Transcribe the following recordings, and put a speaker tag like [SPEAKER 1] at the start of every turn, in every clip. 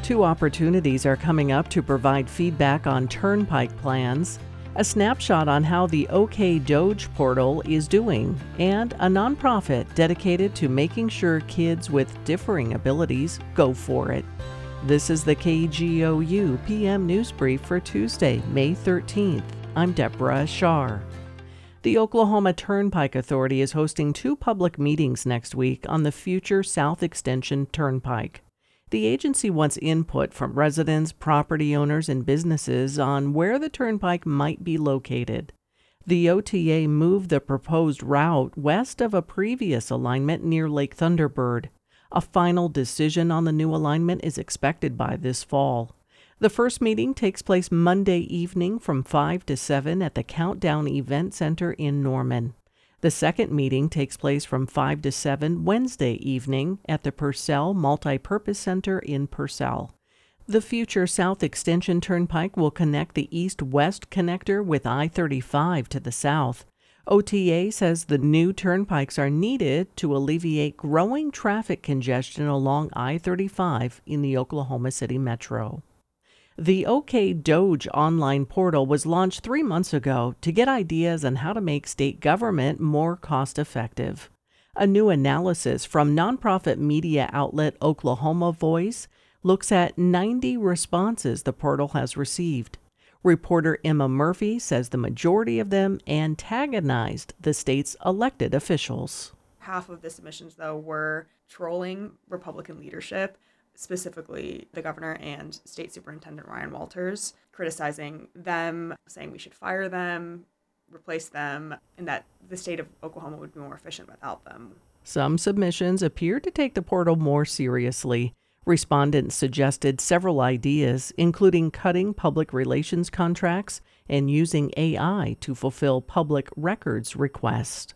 [SPEAKER 1] Two opportunities are coming up to provide feedback on turnpike plans, a snapshot on how the OK Doge portal is doing, and a nonprofit dedicated to making sure kids with differing abilities go for it. This is the KGOU PM News Brief for Tuesday, May 13th. I'm Deborah Shar. The Oklahoma Turnpike Authority is hosting two public meetings next week on the future South Extension Turnpike. The agency wants input from residents, property owners, and businesses on where the turnpike might be located. The OTA moved the proposed route west of a previous alignment near Lake Thunderbird. A final decision on the new alignment is expected by this fall. The first meeting takes place Monday evening from 5 to 7 at the Countdown Event Center in Norman. The second meeting takes place from 5 to 7 Wednesday evening at the Purcell Multipurpose Center in Purcell. The future South Extension Turnpike will connect the east-west connector with I-35 to the south. OTA says the new turnpikes are needed to alleviate growing traffic congestion along I-35 in the Oklahoma City metro. The OK Doge online portal was launched 3 months ago to get ideas on how to make state government more cost-effective. A new analysis from nonprofit media outlet Oklahoma Voice looks at 90 responses the portal has received. Reporter Emma Murphy says the majority of them antagonized the state's elected officials.
[SPEAKER 2] Half of the submissions, though, were trolling Republican leadership, specifically the governor and State Superintendent Ryan Walters, criticizing them, saying we should fire them, replace them, and that the state of Oklahoma would be more efficient without them.
[SPEAKER 1] Some submissions appear to take the portal more seriously. Respondents suggested several ideas, including cutting public relations contracts and using AI to fulfill public records requests.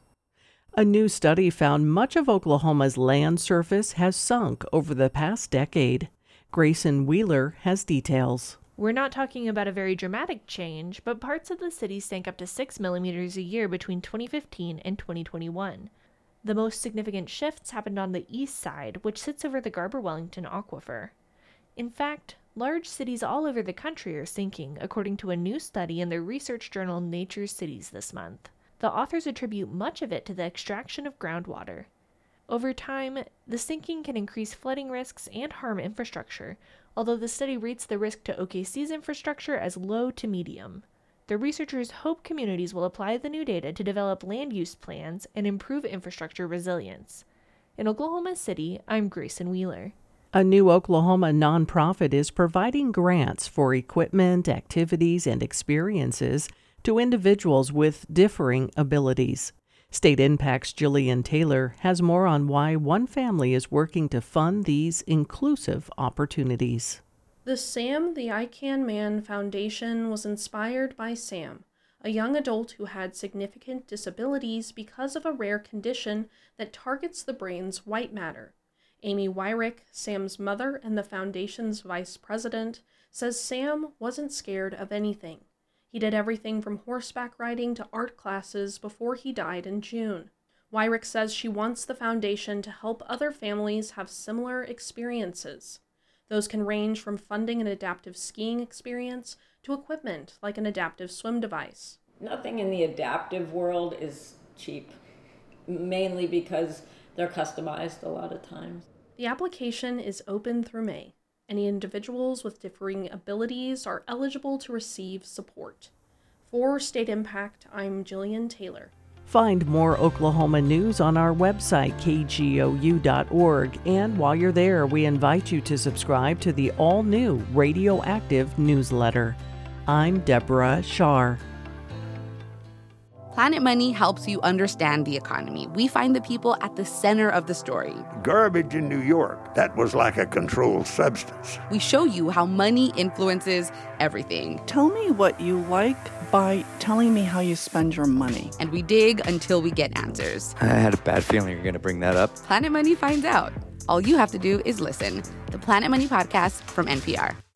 [SPEAKER 1] A new study found much of Oklahoma's land surface has sunk over the past decade. Grayson Wheeler has details.
[SPEAKER 3] We're not talking about a very dramatic change, but parts of the city sank up to 6 millimeters a year between 2015 and 2021. The most significant shifts happened on the east side, which sits over the Garber-Wellington Aquifer. In fact, large cities all over the country are sinking, according to a new study in the research journal Nature Cities this month. The authors attribute much of it to the extraction of groundwater. Over time, the sinking can increase flooding risks and harm infrastructure, although the study rates the risk to OKC's infrastructure as low to medium. The researchers hope communities will apply the new data to develop land use plans and improve infrastructure resilience. In Oklahoma City, I'm Grayson Wheeler.
[SPEAKER 1] A new Oklahoma nonprofit is providing grants for equipment, activities, and experiences to individuals with differing abilities. State Impact's Jillian Taylor has more on why one family is working to fund these inclusive opportunities.
[SPEAKER 4] The Sam the I Can Man Foundation was inspired by Sam, a young adult who had significant disabilities because of a rare condition that targets the brain's white matter. Amy Wyrick, Sam's mother and the foundation's vice president, says Sam wasn't scared of anything. He did everything from horseback riding to art classes before he died in June. Wyrick says she wants the foundation to help other families have similar experiences. Those can range from funding an adaptive skiing experience to equipment like an adaptive swim device.
[SPEAKER 5] Nothing in the adaptive world is cheap, mainly because they're customized a lot of times.
[SPEAKER 4] The application is open through May. Any individuals with differing abilities are eligible to receive support. For State Impact, I'm Jillian Taylor.
[SPEAKER 1] Find more Oklahoma news on our website, kgou.org. And while you're there, we invite you to subscribe to the all-new Radioactive newsletter. I'm Deborah Shar.
[SPEAKER 6] Planet Money helps you understand the economy. We find the people at the center of the story.
[SPEAKER 7] Garbage in New York, that was like a controlled substance.
[SPEAKER 6] We show you how money influences everything.
[SPEAKER 8] Tell me what you like by telling me how you spend your money.
[SPEAKER 6] And we dig until we get answers.
[SPEAKER 9] I had a bad feeling you're going to bring that up.
[SPEAKER 6] Planet Money finds out. All you have to do is listen. The Planet Money Podcast from NPR.